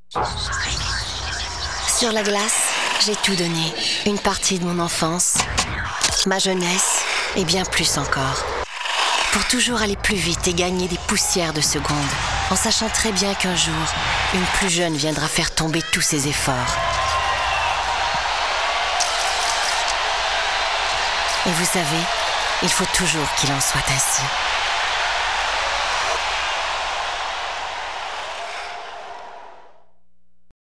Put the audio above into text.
Sur la glace, j'ai tout donné. Une partie de mon enfance, ma jeunesse et bien plus encore. Pour toujours aller plus vite et gagner des poussières de secondes, en sachant très bien qu'un jour, une plus jeune viendra faire tomber tous ses efforts. Et vous savez, il faut toujours qu'il en soit ainsi.